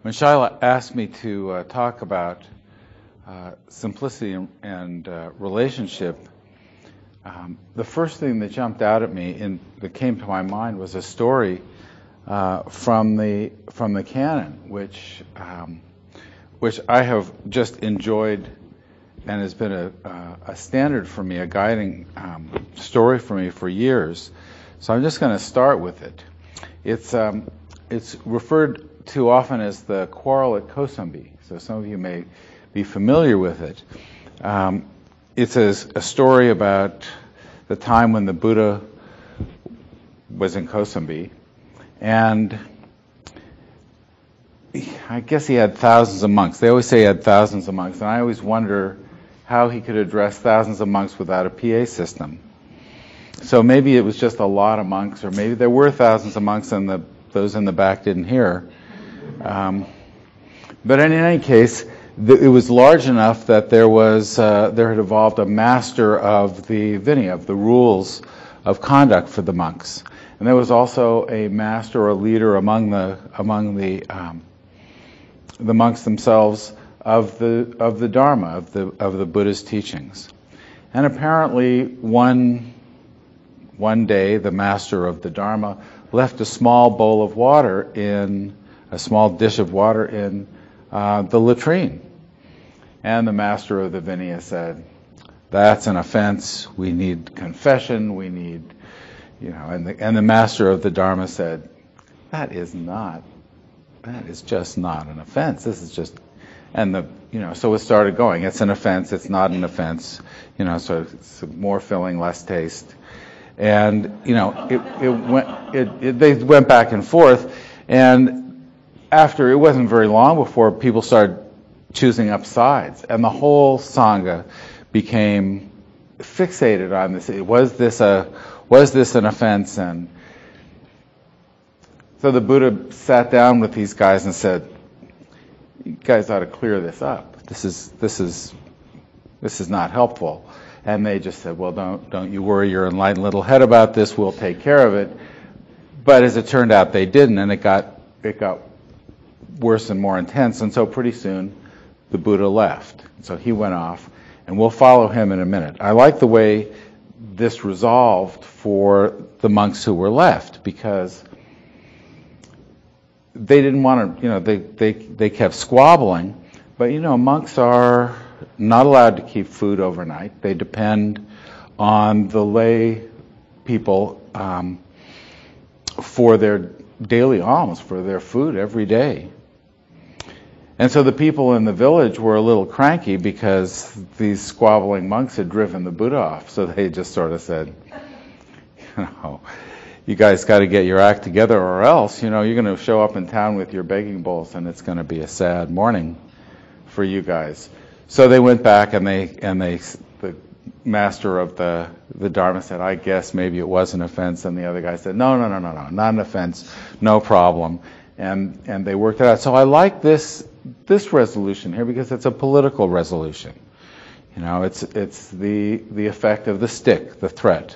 When Shaila asked me to talk about simplicity and relationship, the first thing that jumped out at me and that came to my mind was a story from the canon, which I have just enjoyed and has been a standard for me, a guiding story for me for years. So I'm just going to start with it. It's referred to often as the quarrel at Kosambi. So some of you may be familiar with it. It's a story about the time when the Buddha was in Kosambi, and I guess he had thousands of monks. They always say he had thousands of monks, and I always wonder how he could address thousands of monks without a PA system. So maybe it was just a lot of monks, or maybe there were thousands of monks and those in the back didn't hear. But in any case, it was large enough that there had evolved a master of the Vinaya, of the rules of conduct for the monks, and there was also a master or a leader among the monks themselves of the Dharma, of the Buddha's teachings. And apparently one day the master of the Dharma left a small bowl of water a small dish of water in the latrine. And the master of the Vinaya said, "That's an offense. We need confession. We need, and the master of the Dharma said, that is just not an offense. This is just," and so it started going. It's an offense. It's not an offense. So it's more filling, less taste. And, they went back and forth, and after, it wasn't very long before people started choosing up sides, and the whole Sangha became fixated on this. Was this an offense? And so the Buddha sat down with these guys and said, "You guys ought to clear this up. This is not helpful." And they just said, "Well, don't you worry your enlightened little head about this. We'll take care of it." But as it turned out, they didn't, and it got worse and more intense. And so pretty soon, the Buddha left. So he went off, and we'll follow him in a minute. I like the way this resolved for the monks who were left, because they didn't want to, they kept squabbling. But, monks are not allowed to keep food overnight. They depend on the lay people for their daily alms, for their food every day. And so the people in the village were a little cranky because these squabbling monks had driven the Buddha off. So they just sort of said, you guys got to get your act together, or else, you're going to show up in town with your begging bowls, and it's going to be a sad morning for you guys. So they went back, and the master of the Dharma said, "I guess maybe it was an offense." And the other guy said, No, not an offense, no problem. And they worked it out. So I like this resolution here because it's a political resolution. It's the effect of the stick, the threat,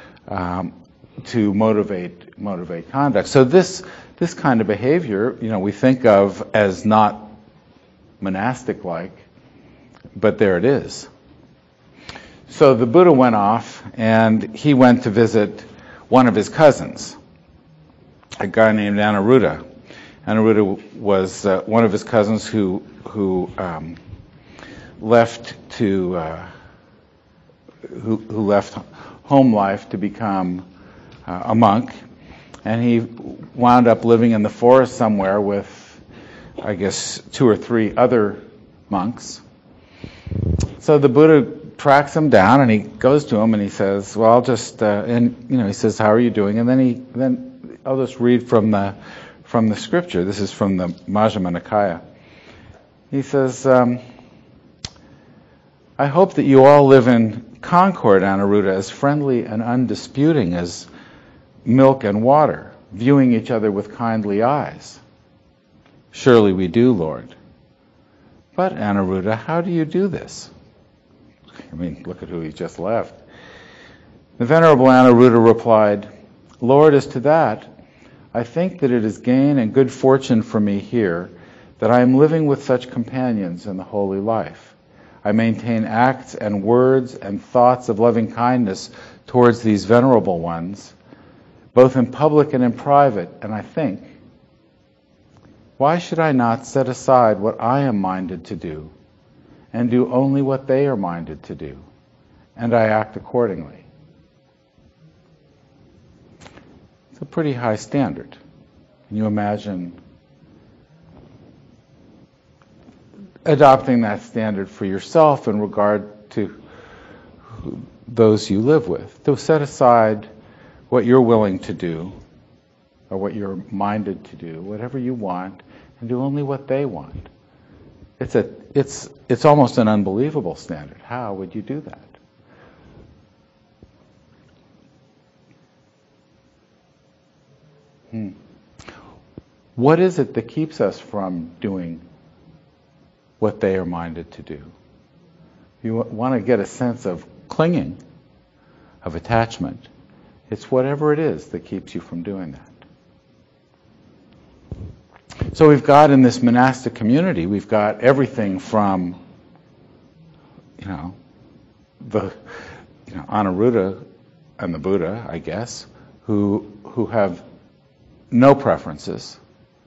to motivate conduct. So this kind of behavior, we think of as not monastic-like, but there it is. So the Buddha went off, and he went to visit one of his cousins, a guy named Anuruddha. Anuruddha was one of his cousins who left home life to become a monk, and he wound up living in the forest somewhere with, I guess, 2 or 3 other monks. So the Buddha tracks him down, and he goes to him, and he says, "Well, I'll just," he says, "How are you doing?" And then I'll just read from the scripture. This is from the Majjhima Nikaya. He says, "I hope that you all live in concord, Anuruddha, as friendly and undisputing as milk and water, viewing each other with kindly eyes." "Surely we do, Lord." "But, Anuruddha, how do you do this?" Look at who he just left. The Venerable Anuruddha replied, "Lord, as to that, I think that it is gain and good fortune for me here that I am living with such companions in the holy life. I maintain acts and words and thoughts of loving kindness towards these venerable ones, both in public and in private, and I think, why should I not set aside what I am minded to do and do only what they are minded to do, and I act accordingly? It's a pretty high standard. Can you imagine adopting that standard for yourself in regard to those you live with? To set aside what you're willing to do, or what you're minded to do, whatever you want, and do only what they want. It's almost an unbelievable standard. How would you do that? What is it that keeps us from doing what they are minded to do? You want to get a sense of clinging, of attachment. It's whatever it is that keeps you from doing that. So we've got in this monastic community, we've got everything from, the Anuruddha and the Buddha, I guess, who have no preferences,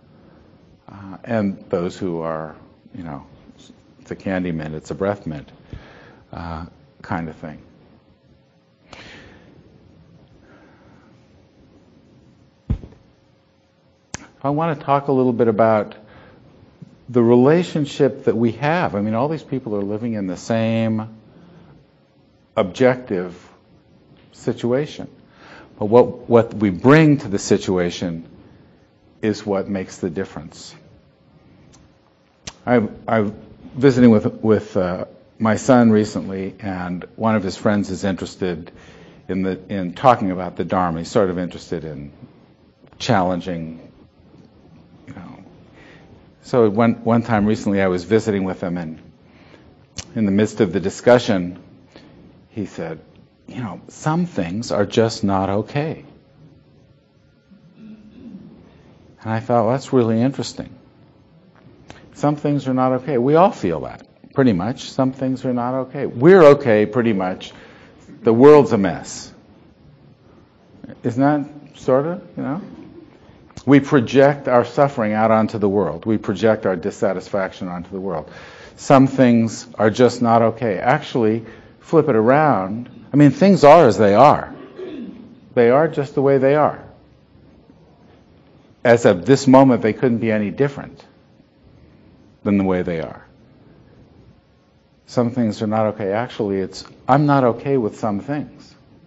and those who are, it's a candy mint, it's a breath mint, kind of thing. I want to talk a little bit about the relationship that we have. I mean, all these people are living in the same objective situation. But what we bring to the situation is what makes the difference. I'm visiting with my son recently, and one of his friends is interested in talking about the Dharma. He's sort of interested in challenging. So one time recently I was visiting with him, and in the midst of the discussion, he said, some things are just not okay. And I thought, well, that's really interesting. Some things are not okay. We all feel that, pretty much. Some things are not okay. We're okay, pretty much. The world's a mess. Isn't that sort of, We project our suffering out onto the world. We project our dissatisfaction onto the world. Some things are just not okay. Actually, flip it around. I mean, things are as they are. They are just the way they are. As of this moment, they couldn't be any different than the way they are. Some things are not okay. Actually, I'm not okay with some things.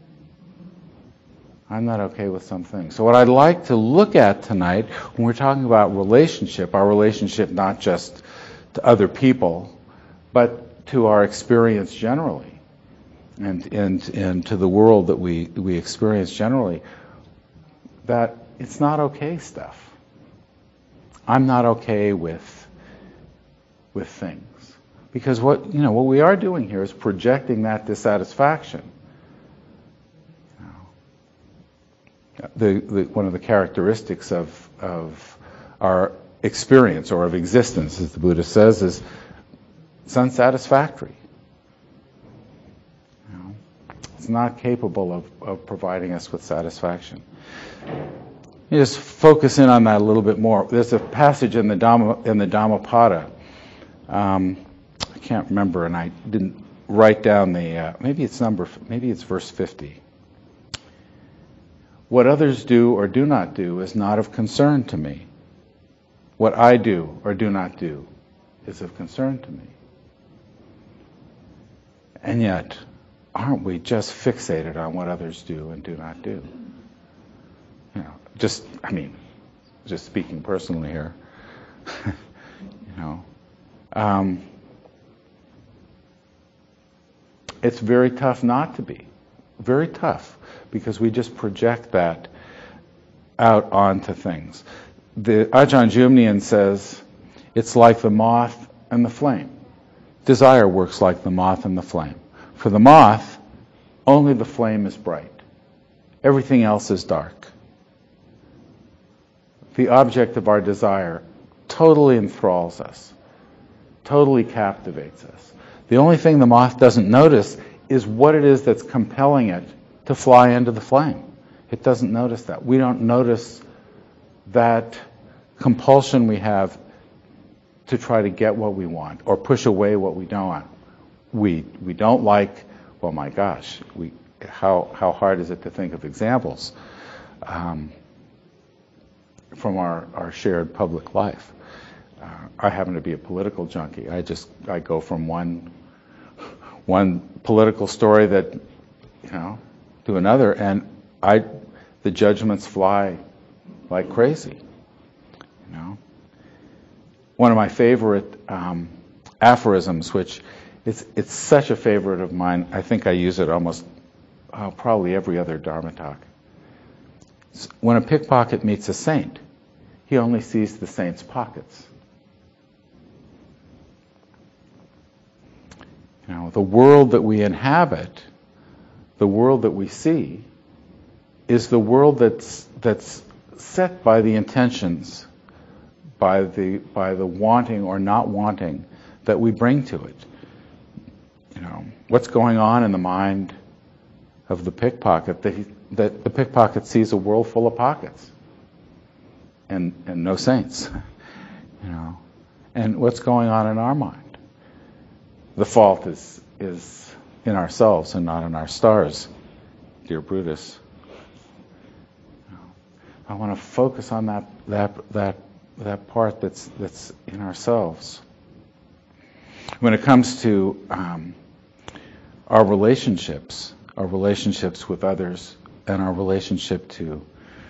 I'm not okay with some things. So what I'd like to look at tonight, when we're talking about relationship, our relationship not just to other people, but to our experience generally, and to the world that we experience generally, that it's not okay stuff. I'm not okay with things. Because what we are doing here is projecting that dissatisfaction. One of the characteristics of our experience or of existence, as the Buddha says, is it's unsatisfactory. It's not capable of providing us with satisfaction. You just focus in on that a little bit more. There's a passage in the Dhammapada. I can't remember, and I didn't write down the. Maybe it's verse 50. What others do or do not do is not of concern to me. What I do or do not do is of concern to me. And yet, aren't we just fixated on what others do and do not do? Just speaking personally here. It's very tough not to be. Very tough. Because we just project that out onto things. The Ajahn Jumnian says, it's like the moth and the flame. Desire works like the moth and the flame. For the moth, only the flame is bright. Everything else is dark. The object of our desire totally enthralls us, totally captivates us. The only thing the moth doesn't notice is what it is that's compelling it to fly into the flame. It doesn't notice that. We don't notice that compulsion we have to try to get what we want or push away what we don't want. We don't like, well, my gosh, how hard is it to think of examples from our shared public life. I happen to be a political junkie. I go from one political story that, to another, and the judgments fly like crazy. One of my favorite aphorisms, which it's such a favorite of mine, I think I use it almost probably every other Dharma talk. When a pickpocket meets a saint, he only sees the saint's pockets. The world that we inhabit, the world that we see, is the world that's set by the intentions, by the wanting or not wanting that we bring to it. What's going on in the mind of the pickpocket that the pickpocket sees a world full of pockets and no saints. And what's going on in our mind? The fault is in ourselves and not in our stars, dear Brutus. I want to focus on that part that's in ourselves. When it comes to our relationships with others, and our relationship to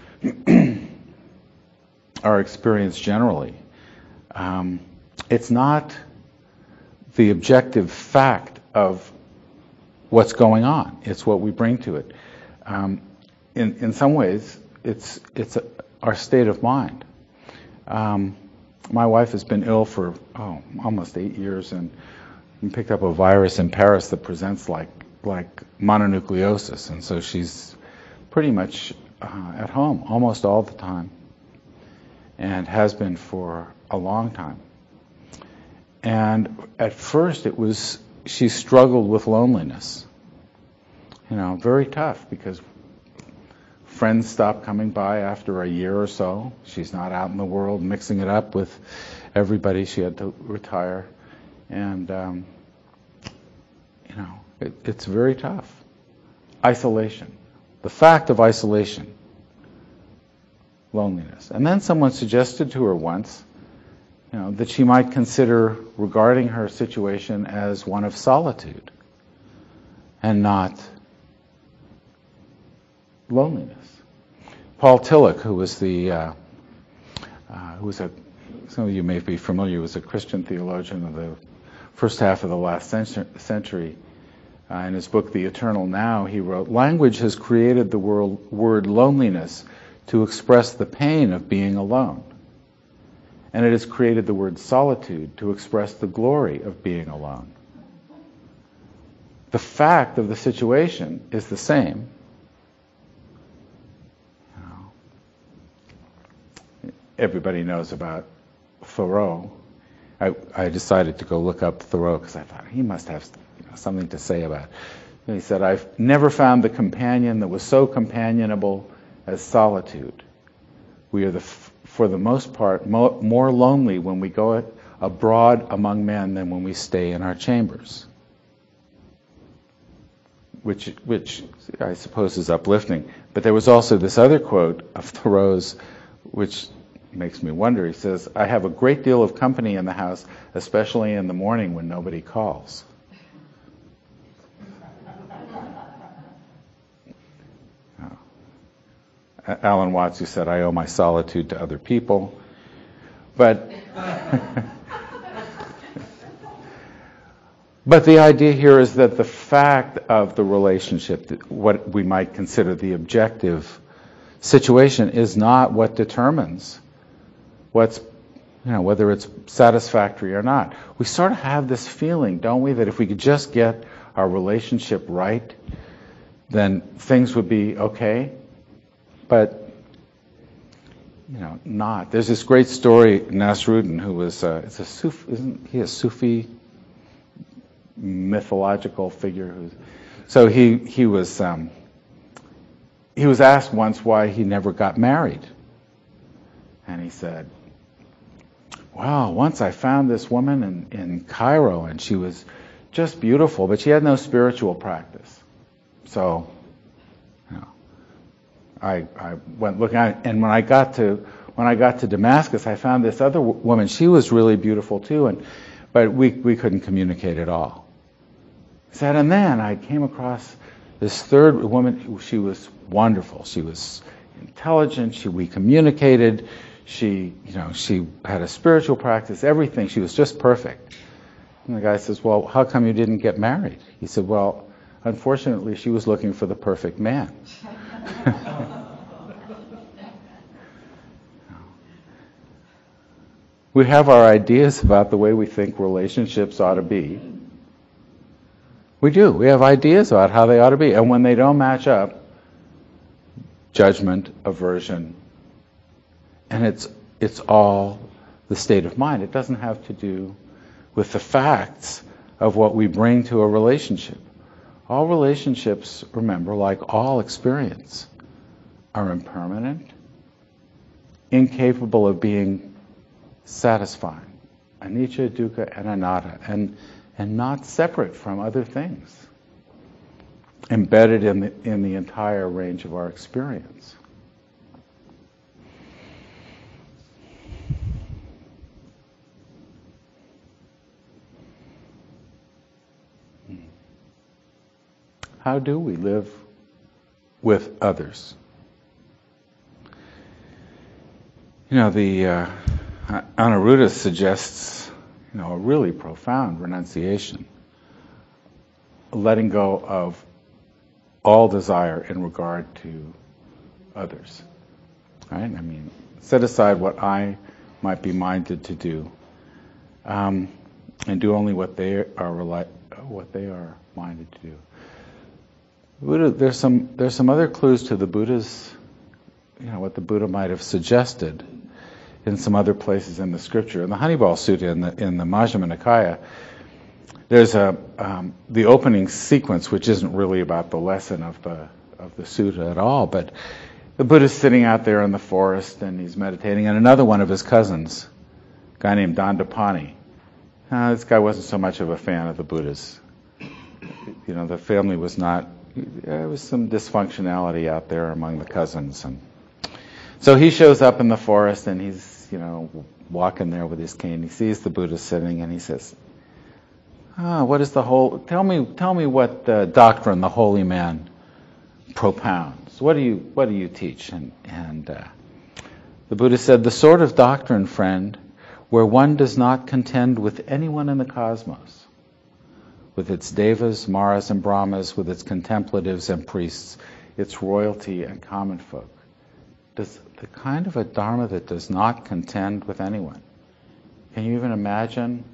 our experience generally, it's not the objective fact of what's going on. It's what we bring to it. In some ways, it's our state of mind. My wife has been ill for almost 8 years, and picked up a virus in Paris that presents like mononucleosis, and so she's pretty much at home almost all the time, and has been for a long time. And at first she struggled with loneliness. Very tough, because friends stopped coming by after a year or so. She's not out in the world mixing it up with everybody. She had to retire. And, it's very tough. Isolation. The fact of isolation. Loneliness. And then someone suggested to her once, that she might consider regarding her situation as one of solitude and not loneliness. Paul Tillich, who was some of you may be familiar, was a Christian theologian of the first half of the last century. In his book, The Eternal Now, he wrote, "Language has created the word loneliness to express the pain of being alone. And it has created the word solitude to express the glory of being alone." The fact of the situation is the same. Everybody knows about Thoreau. I decided to go look up Thoreau because I thought he must have something to say about it. And he said, "I've never found the companion that was so companionable as solitude. We are, for the most part, more lonely when we go abroad among men than when we stay in our chambers." Which I suppose is uplifting. But there was also this other quote of Thoreau's, which makes me wonder. He says, "I have a great deal of company in the house, especially in the morning when nobody calls." Alan Watts, who said, "I owe my solitude to other people." But the idea here is that the fact of the relationship, what we might consider the objective situation, is not what determines what's, whether it's satisfactory or not. We sort of have this feeling, don't we, that if we could just get our relationship right, then things would be okay. But not. There's this great story, Nasruddin, who was, it's a Sufi, isn't he a Sufi mythological figure? So he was asked once why he never got married. And he said, well, once I found this woman in Cairo, and she was just beautiful, but she had no spiritual practice. So, I went looking at it, and when I got to Damascus, I found this other woman. She was really beautiful too, but we couldn't communicate at all. He said, and then I came across this third woman. She was wonderful. She was intelligent. We communicated. She had a spiritual practice. Everything. She was just perfect. And the guy says, well, how come you didn't get married? He said, well, unfortunately, she was looking for the perfect man. We have our ideas about the way we think relationships ought to be. We do. We have ideas about how they ought to be. And when they don't match up, judgment, aversion, and it's all the state of mind. It doesn't have to do with the facts of what we bring to a relationship. All relationships, remember, like all experience, are impermanent, incapable of being satisfying, anicca, dukkha, and anatta, and not separate from other things, embedded in the entire range of our experience. How do we live with others? The Anuruddha suggests, a really profound renunciation, letting go of all desire in regard to others. Right? I mean, set aside what I might be minded to do, and do only what they are minded to do. Buddha, there's some other clues to the Buddha's, what the Buddha might have suggested in some other places in the scripture. In the Honeyball Sutta in the Majjhima Nikaya, there's the opening sequence, which isn't really about the lesson of the sutta at all, but the Buddha's sitting out there in the forest and he's meditating, and another one of his cousins, a guy named Dandapani. This guy wasn't so much of a fan of the Buddha's. The family was not. There was some dysfunctionality out there among the cousins, and so he shows up in the forest and he's walking there with his cane. He sees the Buddha sitting and he says, what is tell me what the doctrine the holy man propounds. What do you teach? And the Buddha said, the sort of doctrine, friend, where one does not contend with anyone in the cosmos, with its devas, maras, and brahmas, with its contemplatives and priests, its royalty and common folk. The kind of a dharma that does not contend with anyone. Can you even imagine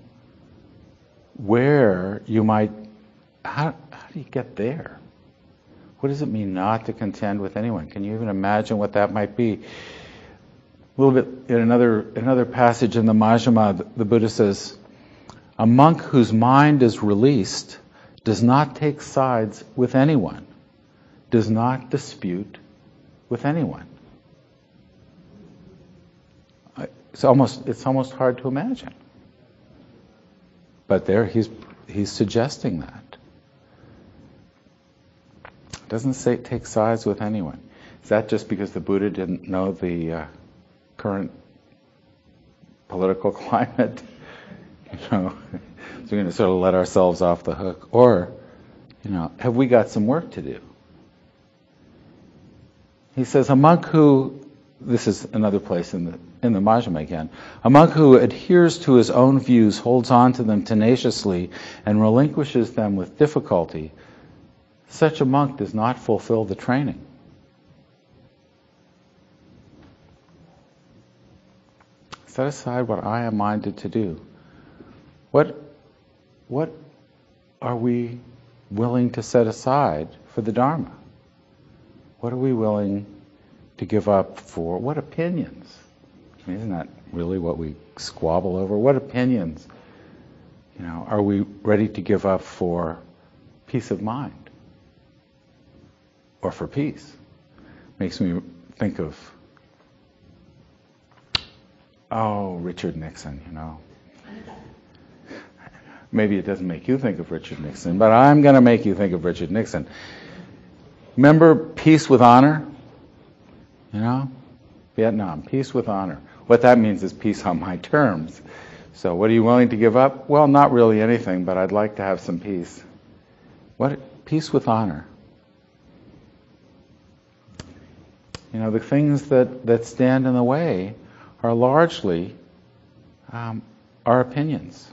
where you might, how do you get there? What does it mean not to contend with anyone? Can you even imagine what that might be? A little bit in another passage in the Majjhima, the Buddha says, a monk whose mind is released does not take sides with anyone, does not dispute with anyone. It's almost hard to imagine. But there he's suggesting that. Doesn't say take sides with anyone. Is that just because the Buddha didn't know the current political climate? So we're going to sort of let ourselves off the hook. Or, have we got some work to do? He says, a monk who, this is another place in the Majjhima again, a monk who adheres to his own views, holds on to them tenaciously, and relinquishes them with difficulty, such a monk does not fulfill the training. Set aside what I am minded to do. What are we willing to set aside for the Dharma? What are we willing to give up for? What opinions I mean, isn't that really what we squabble over? What opinions, are we ready to give up for peace of mind or for peace? Makes me think of, Richard Nixon, Maybe it doesn't make you think of Richard Nixon, but I'm going to make you think of Richard Nixon. Remember peace with honor? Vietnam, peace with honor. What that means is peace on my terms. So what are you willing to give up? Well, not really anything, but I'd like to have some peace. What? Peace with honor. The things that stand in the way are largely our opinions,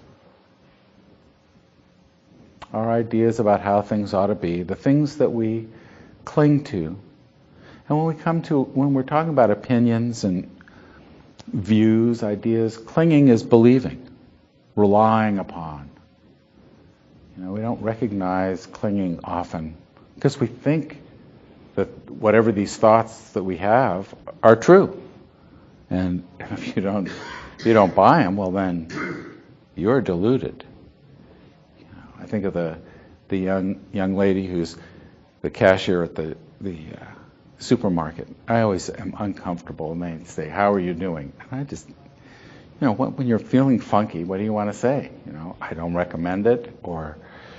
our ideas about how things ought to be, the things that we cling to. And when we're talking about opinions and views, ideas, clinging is believing, relying upon. We don't recognize clinging often because we think that whatever these thoughts that we have are true. And if you don't buy them, well then you're deluded. I think of the young lady who's the cashier at the supermarket. I always am uncomfortable, and they say, "How are you doing?" And I just, when you're feeling funky, what do you want to say? I don't recommend it, or,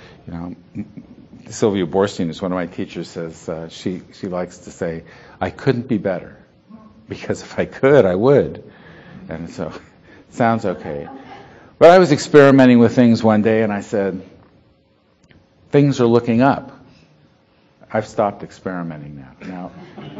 Sylvia Borstein is one of my teachers. Says she likes to say, "I couldn't be better, because if I could, I would." And so, it sounds okay. But I was experimenting with things one day, and I said, "Things are looking up." I've stopped experimenting now.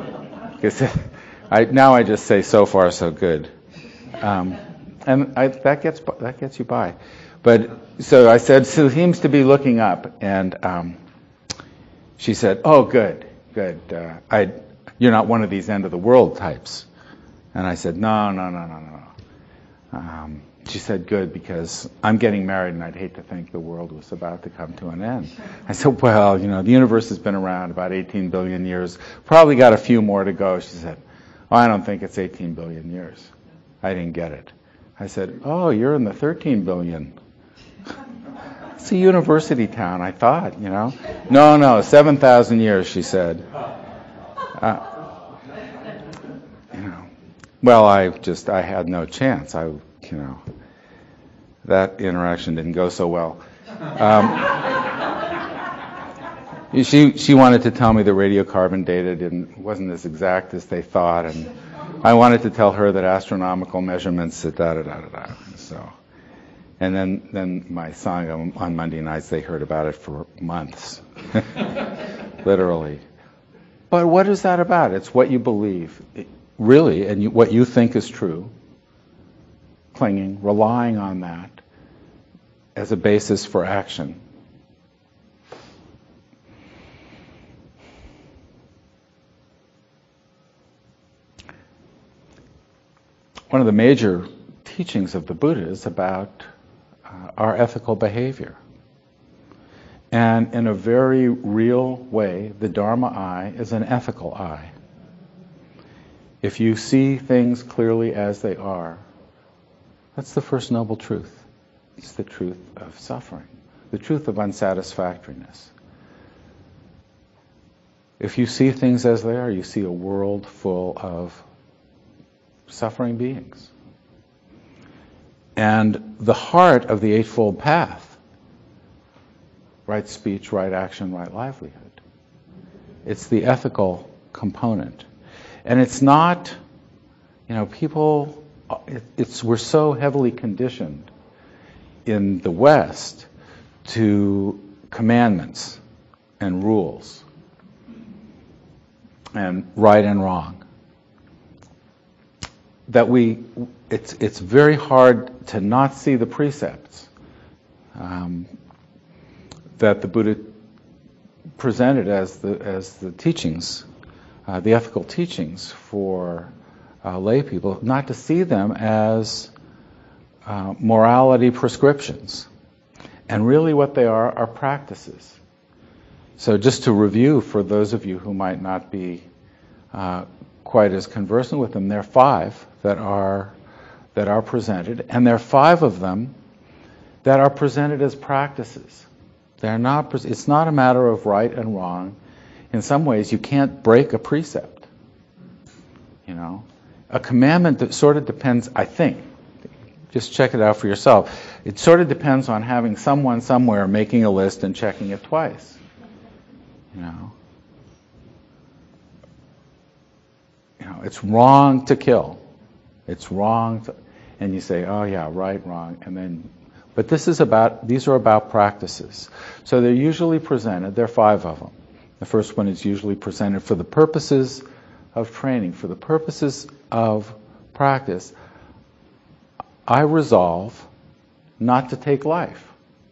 Now I just say, "So far, so good," and that gets you by. But so I said, "So it seems to be looking up," and she said, "Oh, good. You're not one of these end of the world types." And I said, "No. She said, "Good, because I'm getting married and I'd hate to think the world was about to come to an end." I said, "Well, the universe has been around about 18 billion years. Probably got a few more to go." She said, "Oh, I don't think it's 18 billion years." I didn't get it. I said, "Oh, you're in the 13 billion. It's a university town, I thought, No, 7,000 years, she said. Well, I had no chance. That interaction didn't go so well. She wanted to tell me the radiocarbon data wasn't as exact as they thought, and I wanted to tell her that astronomical measurements, da-da-da-da-da. So, and then my song on Monday nights, they heard about it for months, literally. But what is that about? It's what you believe, really, and what you think is true. Clinging, relying on that as a basis for action. One of the major teachings of the Buddha is about our ethical behavior. And in a very real way, the Dharma eye is an ethical eye. If you see things clearly as they are, that's the first noble truth. It's the truth of suffering, the truth of unsatisfactoriness. If you see things as they are, you see a world full of suffering beings. And the heart of the Eightfold Path, right speech, right action, right livelihood. It's the ethical component. And it's not, people, we're so heavily conditioned in the West to commandments and rules and right and wrong that it's very hard to not see the precepts that the Buddha presented as the teachings, the ethical teachings for lay people, not to see them as morality prescriptions. And really what they are practices. So just to review for those of you who might not be quite as conversant with them, there are 5 that are that are presented, and there are 5 of them that are presented as practices. They're not. It's not a matter of right and wrong. In some ways, you can't break a precept. You know, a commandment that sort of depends, I think, just check it out for yourself. It sort of depends on having someone somewhere making a list and checking it twice. You know, it's wrong to kill. It's wrong to, and you say, oh yeah, right, wrong, and then, but these are about practices. So they're usually presented, there are 5 of them. The first one is usually presented for the purposes of training, for the purposes of practice. I resolve not to take life.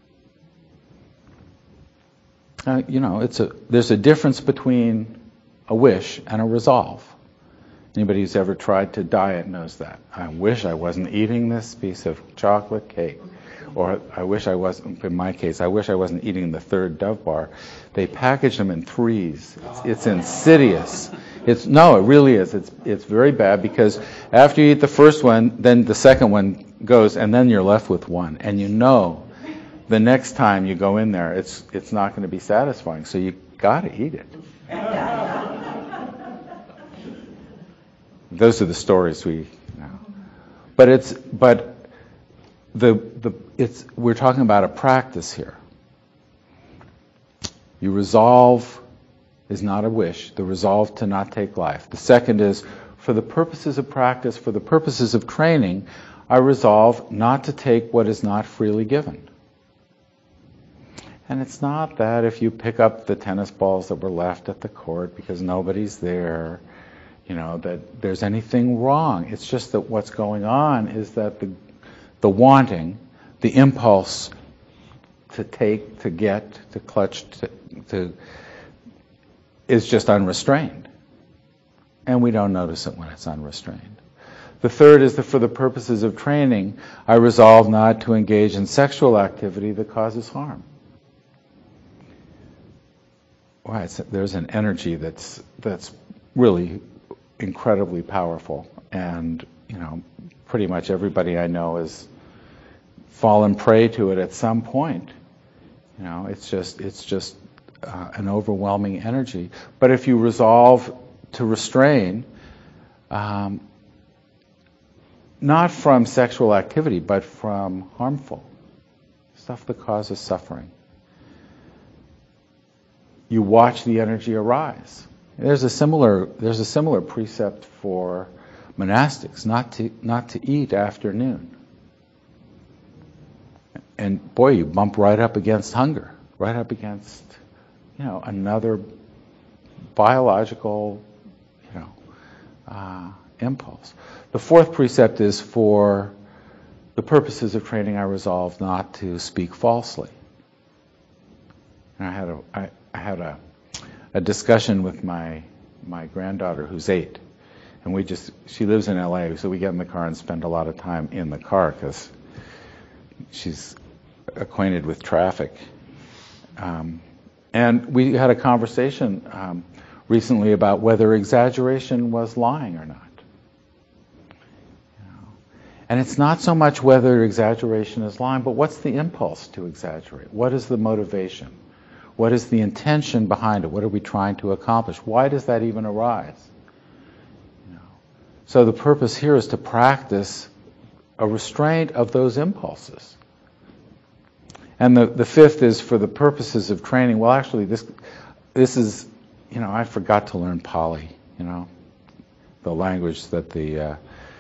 There's a difference between a wish and a resolve. Anybody who's ever tried to diet knows that. I wish I wasn't eating this piece of chocolate cake. Or I wish I wasn't, in my case, I wish I wasn't eating the 3rd Dove bar. They package them in 3s. It's insidious. It really is. It's very bad, because after you eat the first one, then the second one goes, and then you're left with one. And you know the next time you go in there, it's not going to be satisfying. So you got to eat it. Those are the stories we know. But we're talking about a practice here. You resolve is not a wish, the resolve to not take life. The second is, for the purposes of practice, for the purposes of training, I resolve not to take what is not freely given. And it's not that if you pick up the tennis balls that were left at the court because nobody's there, that there's anything wrong. It's just that what's going on is that the wanting, the impulse to take, to get, to clutch, to is just unrestrained. And we don't notice it when it's unrestrained. The third is that for the purposes of training, I resolve not to engage in sexual activity that causes harm. Wow, there's an energy that's really incredibly powerful, and pretty much everybody I know has fallen prey to it at some point. It's just an overwhelming energy. But if you resolve to restrain, not from sexual activity, but from harmful stuff that causes suffering, you watch the energy arise. There's a similar precept for monastics, not to eat after noon. And boy, you bump right up against hunger, right up against another biological impulse. The fourth precept is, for the purposes of training, I resolve not to speak falsely. And I had a discussion with my granddaughter, who's 8, and she lives in LA, so we get in the car and spend a lot of time in the car because she's acquainted with traffic. And we had a conversation recently about whether exaggeration was lying or not. And it's not so much whether exaggeration is lying, but what's the impulse to exaggerate? What is the motivation? What is the intention behind it? What are we trying to accomplish? Why does that even arise? So the purpose here is to practice a restraint of those impulses. And the fifth is, for the purposes of training. Well, actually, this is, I forgot to learn Pali, the language that the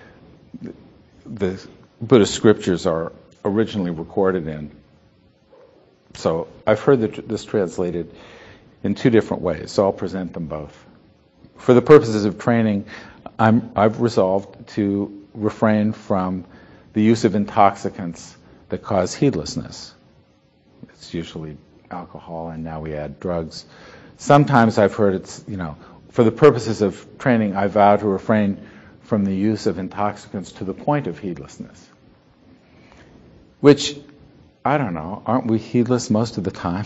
Buddhist scriptures are originally recorded in. So I've heard this translated in 2 different ways, so I'll present them both. For the purposes of training, I've resolved to refrain from the use of intoxicants that cause heedlessness. It's usually alcohol, and now we add drugs. Sometimes I've heard it's, for the purposes of training, I vow to refrain from the use of intoxicants to the point of heedlessness. Which, I don't know, aren't we heedless most of the time?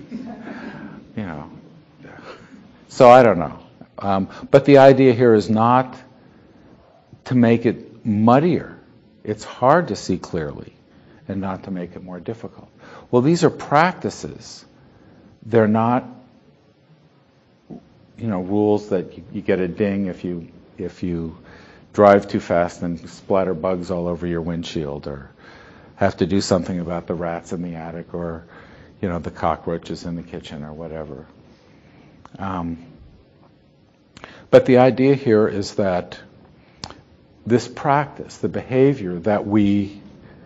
So I don't know. But the idea here is not to make it muddier, It's hard to see clearly and not to make it more difficult. Well, these are practices. They're not, rules that you get a ding if you drive too fast and splatter bugs all over your windshield, or have to do something about the rats in the attic, or the cockroaches in the kitchen, or whatever. But the idea here is that this practice, the behavior that we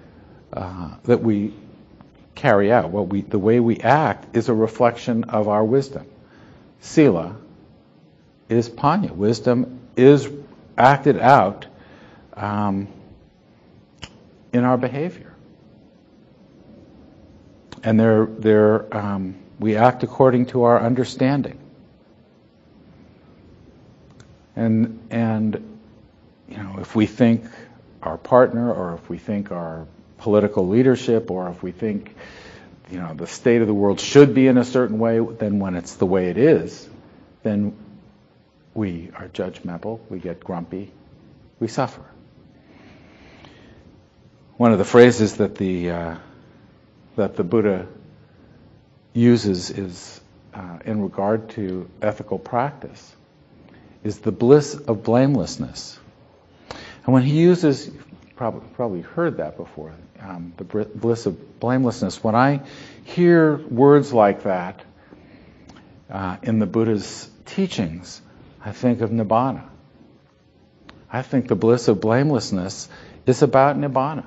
carry out, the way we act, is a reflection of our wisdom. Sila is panya. Wisdom is acted out in our behavior, and we act according to our understanding. And if we think our partner, or if we think our political leadership, or if we think the state of the world should be in a certain way, then when it's the way it is, then we are judgmental, we get grumpy, we suffer. One of the phrases that the Buddha uses is in regard to ethical practice is the bliss of blamelessness. And when he uses, you've probably heard that before, the bliss of blamelessness. When I hear words like that in the Buddha's teachings, I think of Nibbana. I think the bliss of blamelessness is about Nibbana.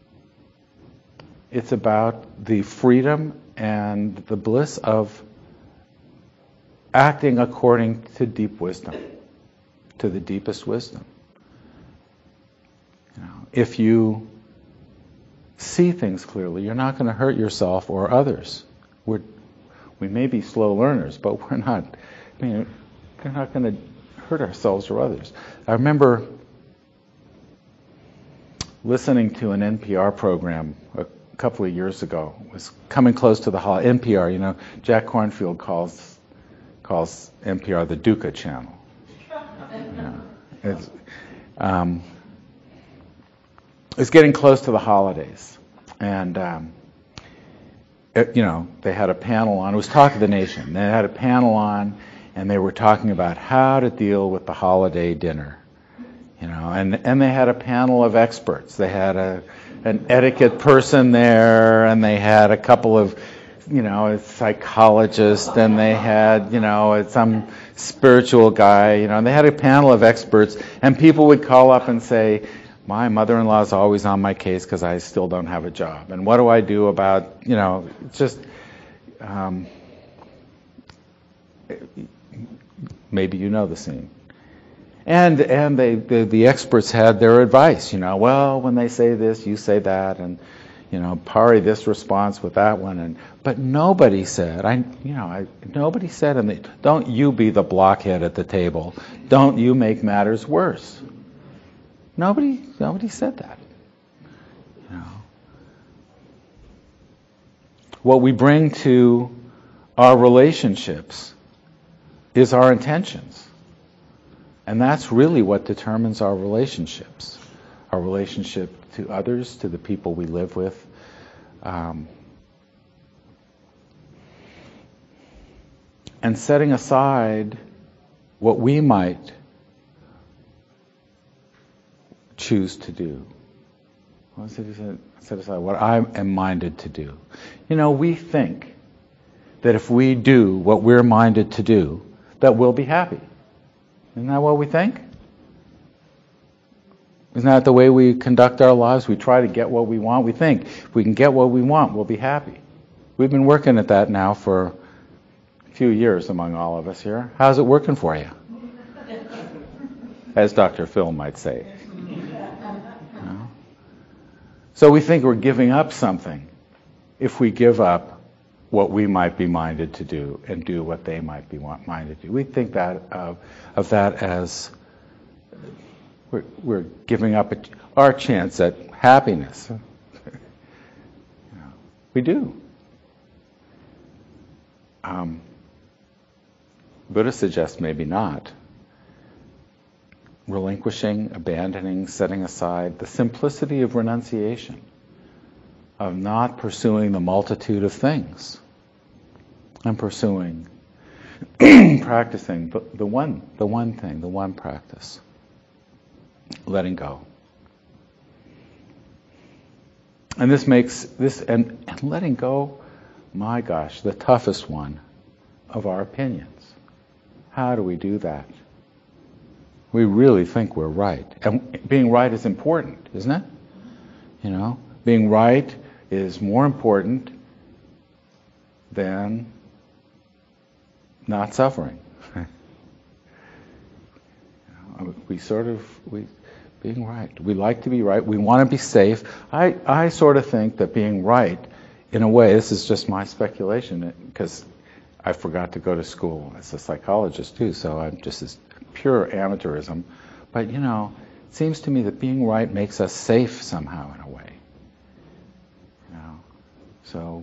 It's about the freedom and the bliss of acting according to deep wisdom, to the deepest wisdom. If you see things clearly, you're not going to hurt yourself or others. We may be slow learners, but we're not going to hurt ourselves or others. I remember listening to an NPR program a couple of years ago. It was coming close to the holiday. NPR, Jack Kornfield calls NPR the Dukkha channel. It's getting close to the holidays, and they had a panel on. It was Talk of the Nation. They had a panel on, and they were talking about how to deal with the holiday dinner. And they had a panel of experts. They had an etiquette person there, and they had a couple of a psychologist, and they had some spiritual guy. And they had a panel of experts, and people would call up and say, my mother-in-law is always on my case because I still don't have a job. And what do I do about, just, maybe you know the scene. And the experts had their advice, well, when they say this, you say that, and, parry this response with that one. But nobody said, nobody said, don't you be the blockhead at the table. Don't you make matters worse. Nobody said that. What we bring to our relationships is our intentions. And that's really what determines our relationships. Our relationship to others, to the people we live with. And setting aside what we might choose to do. Set aside what I am minded to do. We think that if we do what we're minded to do, that we'll be happy. Isn't that what we think? Isn't that the way we conduct our lives? We try to get what we want. We think if we can get what we want, we'll be happy. We've been working at that now for a few years among all of us here. How's it working for you? As Dr. Phil might say. So we think we're giving up something if we give up what we might be minded to do and do what they might be minded to do. We think that of that as we're giving up our chance at happiness. We do. Buddha suggests maybe not. relinquishing, abandoning, setting aside, the simplicity of renunciation, of not pursuing the multitude of things, and pursuing, practicing the one thing, the one practice, letting go. And this makes this, and letting go, my gosh, the toughest one of our opinions. How do we do that? We really think we're right. And being right is important, isn't it? You know, being right is more important than not suffering. Being right. We like to be right. We want to be safe. I sort of think that being right, in a way, this is just my speculation, because I forgot to go to school as a psychologist too, so I'm just as pure amateurism. But you know, it seems to me that being right makes us safe somehow in a way. You know, so.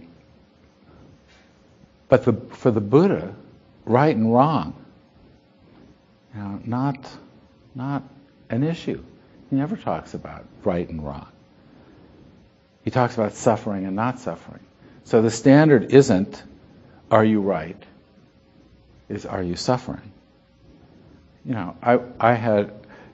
But for the Buddha, right and wrong, you know, not an issue. He never talks about right and wrong. He talks about suffering and not suffering. So the standard isn't, are you right? Is, are you suffering? You know, have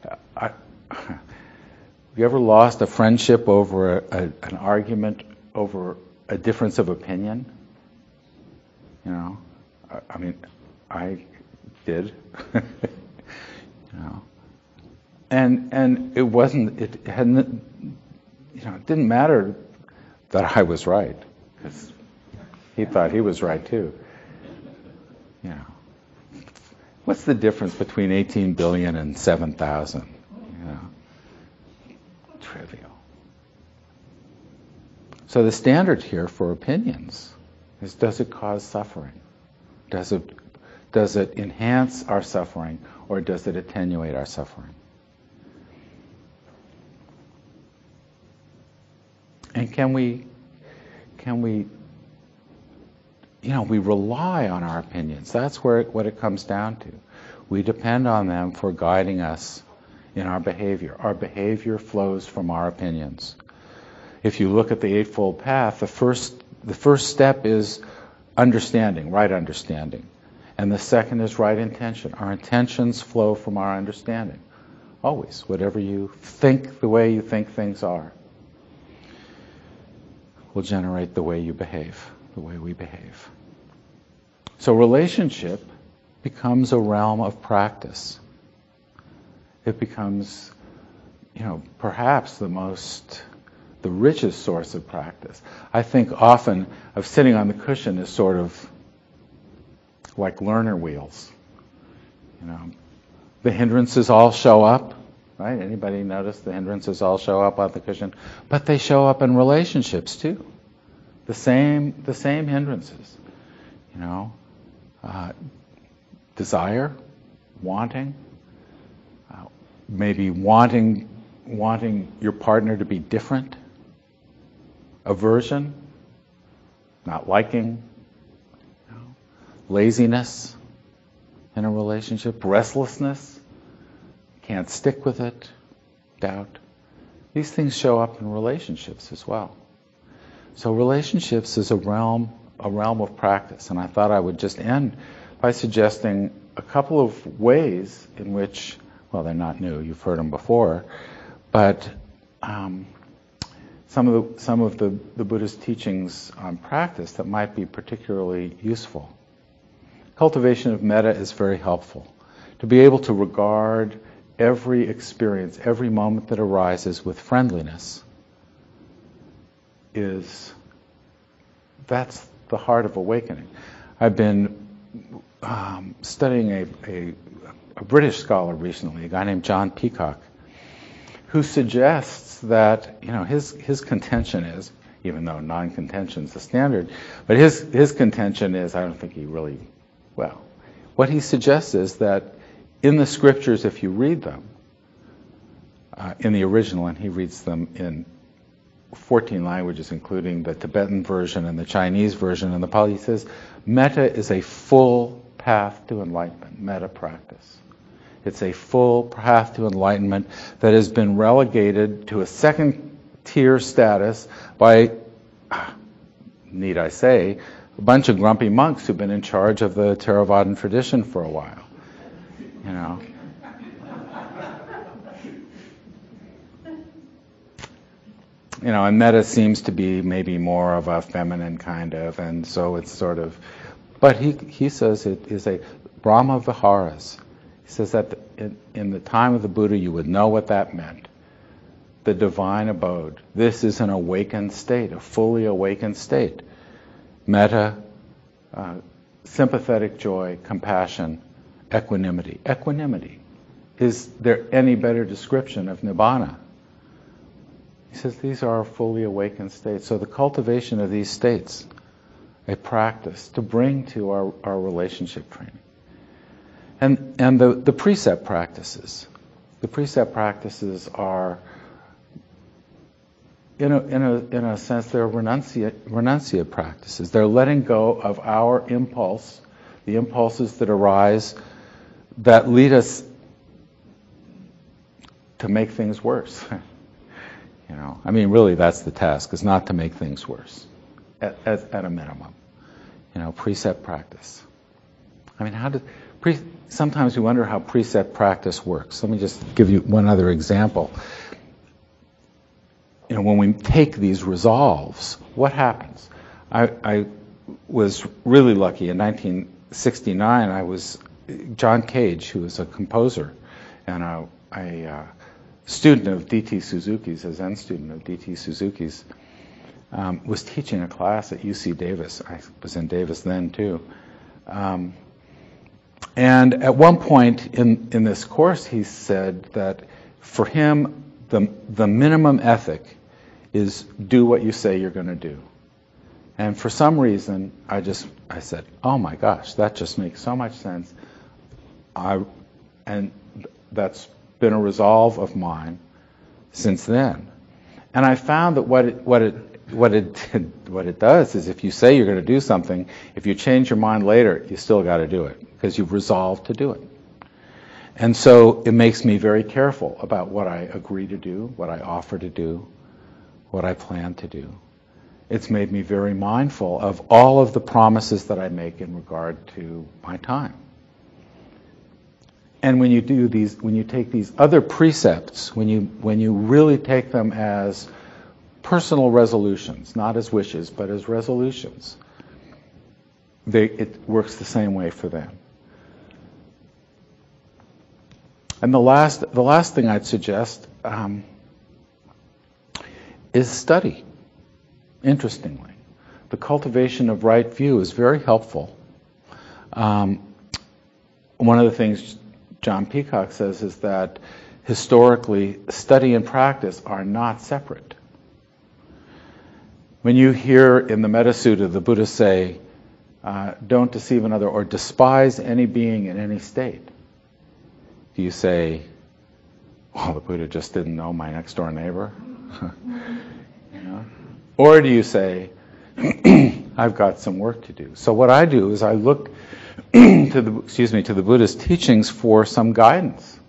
you ever lost a friendship over an argument over a difference of opinion? You know, I mean, I did. You know, and it wasn't. It hadn't. You know, it didn't matter that I was right, because he thought he was right too. You know, what's the difference between 18 billion and 7,000? You know, trivial. So the standard here for opinions is: does it cause suffering? Does it enhance our suffering, or does it attenuate our suffering? And can we, you know, we rely on our opinions. That's what it comes down to. We depend on them for guiding us in our behavior. Our behavior flows from our opinions. If you look at the Eightfold Path, the first step is understanding, right understanding. And the second is right intention. Our intentions flow from our understanding. Always, whatever you think, the way you think things are, will generate the way you behave, the way we behave. So relationship becomes a realm of practice. It becomes, you know, perhaps the richest source of practice. I think often of sitting on the cushion as sort of like learner wheels. You know, the hindrances all show up, right? Anybody notice the hindrances all show up on the cushion? But they show up in relationships too. The same hindrances. You know, desire, wanting, maybe wanting your partner to be different, aversion, not liking, you know, laziness in a relationship, restlessness, can't stick with it, doubt. These things show up in relationships as well. So relationships is a realm of practice, and I thought I would just end by suggesting a couple of ways in which, well, they're not new, you've heard them before, but some of the Buddha's teachings on practice that might be particularly useful. Cultivation of metta is very helpful. To be able to regard every experience, every moment that arises with friendliness, that's the heart of awakening. I've been studying a British scholar recently, a guy named John Peacock, who suggests that, you know, his contention is, even though non-contention is the standard, but his contention is, I don't think he really, well, what he suggests is that in the scriptures, if you read them, in the original, and he reads them in 14 languages, including the Tibetan version and the Chinese version and the Pali, he says, metta is a full path to enlightenment, metta practice. It's a full path to enlightenment that has been relegated to a second-tier status by, need I say, a bunch of grumpy monks who've been in charge of the Theravadan tradition for a while. You know. You know, and metta seems to be maybe more of a feminine kind of, and so it's sort of, but he says it is a Brahma Viharas. He says that in the time of the Buddha you would know what that meant. The divine abode. This is an awakened state, a fully awakened state. Metta, sympathetic joy, compassion, equanimity. Equanimity. Is there any better description of Nibbana? He says these are fully awakened states. So the cultivation of these states, a practice to bring to our relationship training. And the precept practices. The precept practices are, in a sense, they're renunciate practices. They're letting go of our impulse, the impulses that arise that lead us to make things worse. You know, I mean, really, that's the task: is not to make things worse, at a minimum. You know, precept practice. I mean, sometimes we wonder how precept practice works. Let me just give you one other example. You know, when we take these resolves, what happens? I was really lucky. In 1969, I was John Cage, who was a composer and a student of D.T. Suzuki's, a Zen student of D.T. Suzuki's, was teaching a class at UC Davis. I was in Davis then too. And at one point in this course, he said that for him, the minimum ethic is do what you say you're going to do. And for some reason, I said, oh my gosh, that just makes so much sense. And that's been a resolve of mine since then. And I found that what it does is, if you say you're going to do something, if you change your mind later, you still got to do it because you've resolved to do it. And so it makes me very careful about what I agree to do, what I offer to do, what I plan to do. It's made me very mindful of all of the promises that I make in regard to my time. And when you do these, when you take these other precepts, when you really take them as personal resolutions, not as wishes, but as resolutions, it works the same way for them. And the last thing I'd suggest is study. Interestingly, the cultivation of right view is very helpful. One of the things John Peacock says is that historically, study and practice are not separate. When you hear in the Metta Sutta the Buddha say, don't deceive another or despise any being in any state, do you say, well, the Buddha just didn't know my next door neighbor? You know? Or do you say, I've got some work to do? So what I do is I look to the Buddha's teachings for some guidance,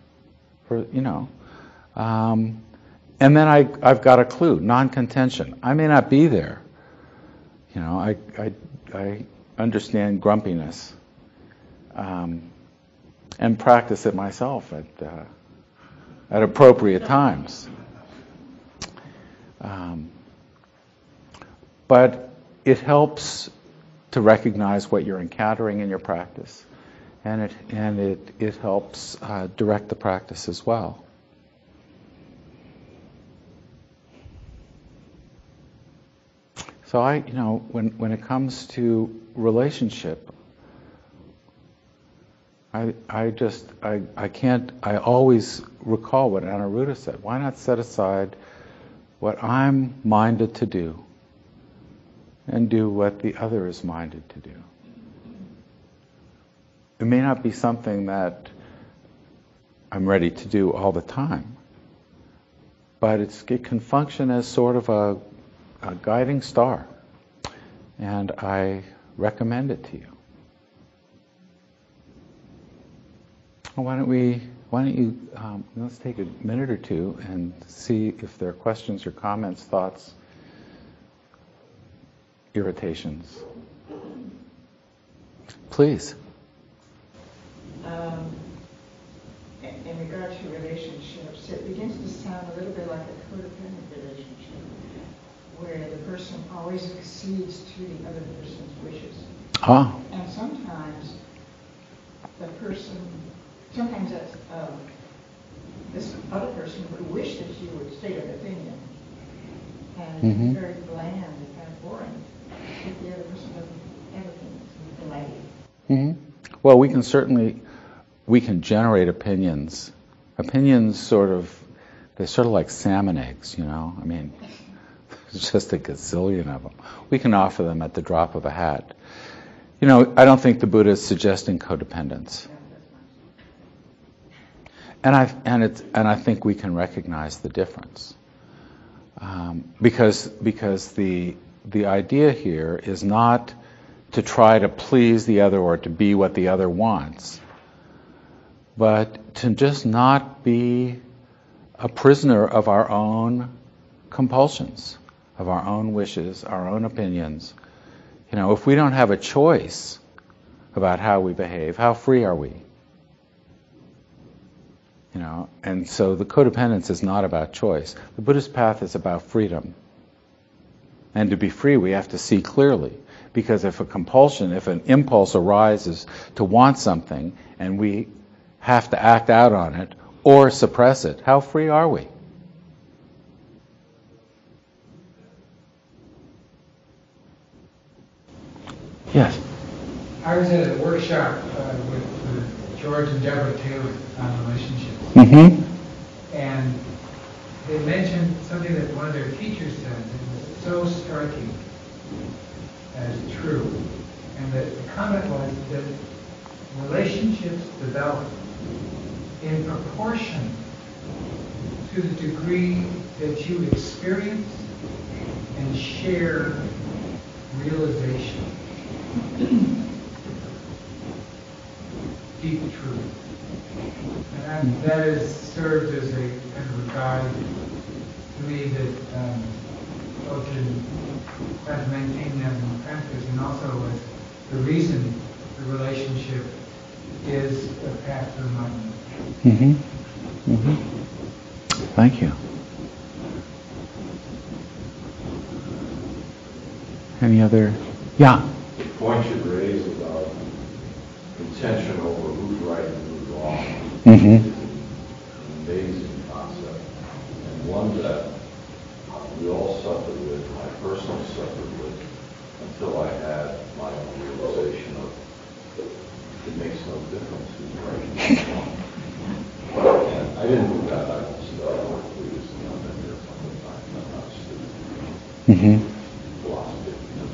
and then I've got a clue, non-contention. I may not be there. You know, I understand grumpiness, and practice it myself at appropriate times. But it helps to recognize what you're encountering in your practice, and it helps direct the practice as well. So when it comes to relationship, I always recall what Anuruddha said. Why not set aside what I'm minded to do and do what the other is minded to do? It may not be something that I'm ready to do all the time, but it can function as sort of a guiding star, and I recommend it to you. Why don't we why don't you, let's take a minute or two and see if there are questions or comments, thoughts, irritations. Please. In regard to relationships, it begins to sound a little bit like a codependent relationship, where the person always accedes to the other person's wishes. Ah. And sometimes that's, this other person would wish that you would state an opinion. And it's very bland and kind of boring if the other person doesn't have opinions. Well, we can generate opinions. Opinions they're sort of like salmon eggs, I mean, there's just a gazillion of them. We can offer them at the drop of a hat. I don't think the Buddha is suggesting codependence. And I think we can recognize the difference. Because the idea here is not to try to please the other or to be what the other wants, but to just not be a prisoner of our own compulsions, of our own wishes, our own opinions. If we don't have a choice about how we behave, how free are we? And so the codependence is not about choice. The Buddhist path is about freedom. And to be free, we have to see clearly. Because if an impulse arises to want something, and we have to act out on it or suppress it, how free are we? Yes. I was at a workshop with George and Deborah Taylor on relationships. And they mentioned something that one of their teachers said that was so striking as true. And the comment was that relationships develop in proportion to the degree that you experience and share realization. Deep truth. And that has served as a kind of a guide to me that both in trying to maintain that in practice and also as the reason the relationship is a path to enlightenment. Thank you. Any other? Yeah. The point you raised about contention over who's right and who's wrong is an amazing concept, and one that we all suffered with, I personally suffered with, until I had my own realization of it makes no difference who's right and who's wrong. And I didn't do that. I was previously on that here from the time I'm not a student. Philosophy,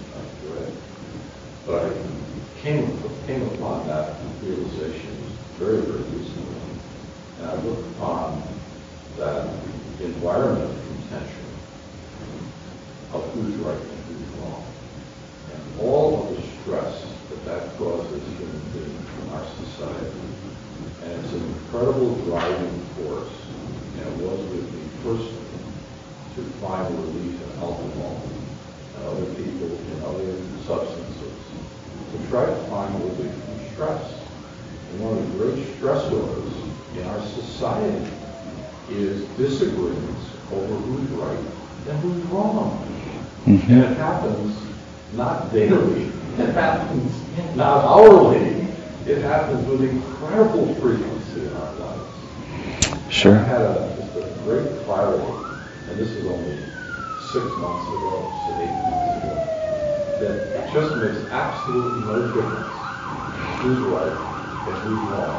but I came upon that realization very, very recently. And I looked upon that environment of contention of who's right and who's wrong. And all of the stress that causes human beings in our society. And it's an incredible driving force, and it was with me personally, to find relief in alcohol and other people in other substances, to try to find relief from stress. And one of the great stressors in our society is disagreements over who's right and who's wrong. And it happens not daily, it happens not hourly, it happens with incredible frequency in our lives. Sure. I had just a great clarity, and this is only 6 months ago, 8 months ago, that it just makes absolutely no difference who's right and who's wrong.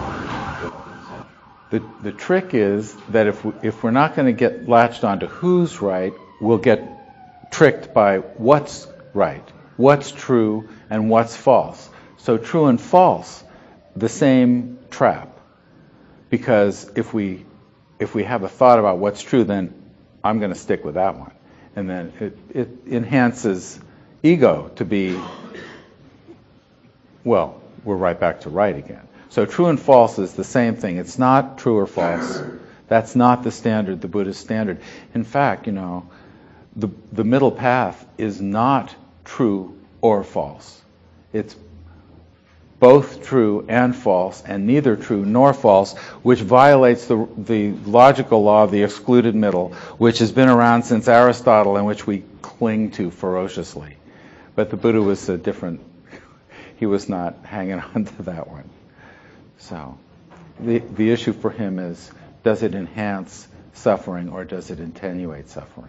The trick is that if we're not going to get latched onto who's right, we'll get tricked by what's right, what's true, and what's false. So true and false, the same trap. Because if we have a thought about what's true, then I'm going to stick with that one. And then it enhances ego to be, well, we're right back to right again. So true and false is the same thing. It's not true or false. That's not the standard, the Buddhist standard. In fact, the middle path is not true or false. It's both true and false, and neither true nor false, which violates the logical law of the excluded middle, which has been around since Aristotle and which we cling to ferociously. But the Buddha was a different, he was not hanging on to that one. So the issue for him is, does it enhance suffering or does it attenuate suffering?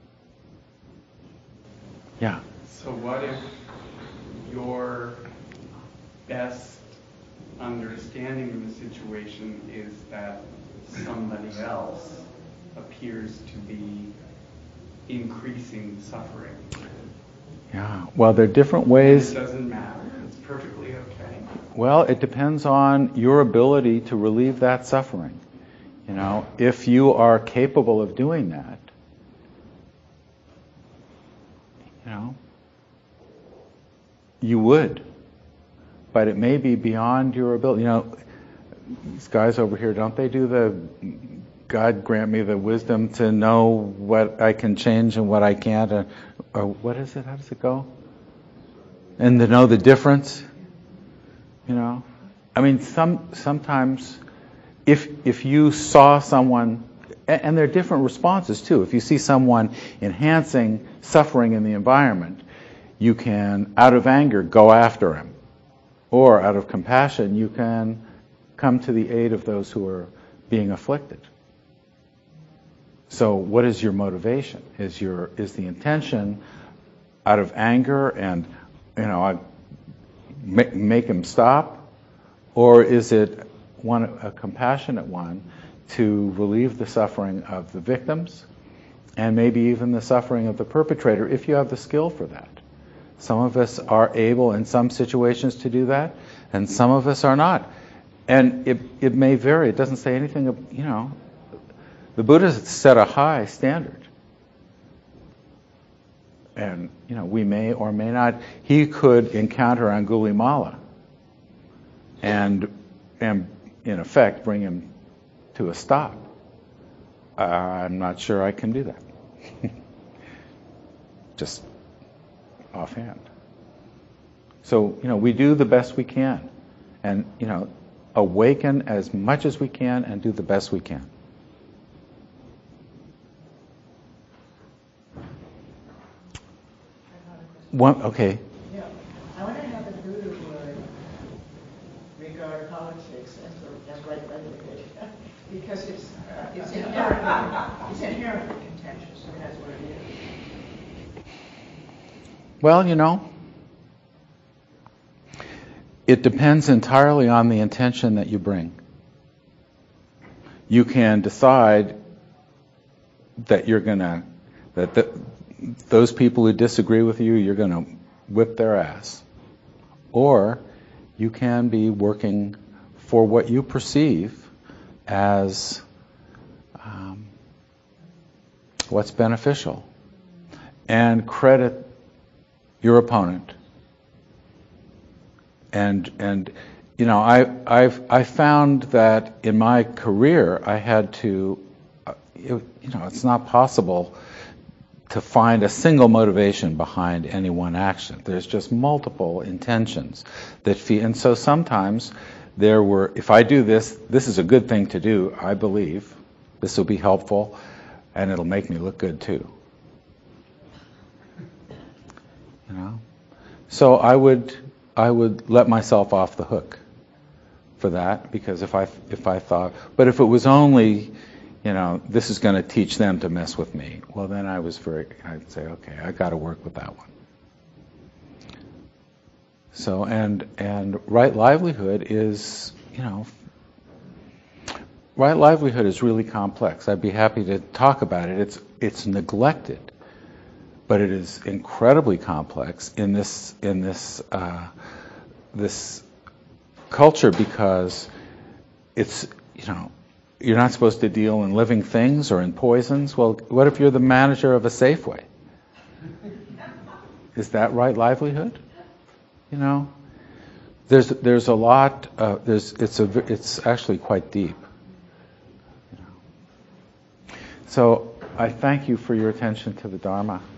Yeah. So what if your best understanding of the situation is that somebody else appears to be increasing suffering? Yeah. Well, there are different ways. It doesn't matter. It's perfectly okay. Well, it depends on your ability to relieve that suffering. If you are capable of doing that, you would. But it may be beyond your ability. These guys over here, don't they do the God grant me the wisdom to know what I can change and what I can't? Or what is it? How does it go? And to know the difference. Sometimes if you saw someone, and there are different responses too. If you see someone enhancing suffering in the environment, you can, out of anger, go after him. Or out of compassion, you can come to the aid of those who are being afflicted. So what is your motivation? Is the intention out of anger and, make him stop? Or is it a compassionate one to relieve the suffering of the victims and maybe even the suffering of the perpetrator if you have the skill for that? Some of us are able in some situations to do that, and some of us are not. And it may vary. It doesn't say anything of, the Buddha set a high standard. And, we may or may not. He could encounter Angulimala and in effect, bring him to a stop. I'm not sure I can do that. Just offhand. So, we do the best we can. And, awaken as much as we can and do the best we can. Okay. Yeah, I wonder how the Buddha would regard politics as right livelihood, because it's inherently contentious. I mean, that's what it is. Well, it depends entirely on the intention that you bring. You can decide that you're going to, those people who disagree with you, you're going to whip their ass. Or you can be working for what you perceive as what's beneficial, and credit your opponent. And I found that in my career I had to, it's not possible to find a single motivation behind any one action. There's just multiple intentions that feed. And so sometimes if I do this is a good thing to do, I believe. This will be helpful, and it'll make me look good too. So I would let myself off the hook for that, because if I thought, but if it was only, this is going to teach them to mess with me, well then I'd say, okay, I got to work with that one. So, and right livelihood is, right livelihood is really complex. I'd be happy to talk about it. It's neglected, but it is incredibly complex in this culture, because it's, you're not supposed to deal in living things or in poisons. Well, what if you're the manager of a Safeway? Is that right livelihood? There's a lot. It's actually quite deep. So I thank you for your attention to the Dharma.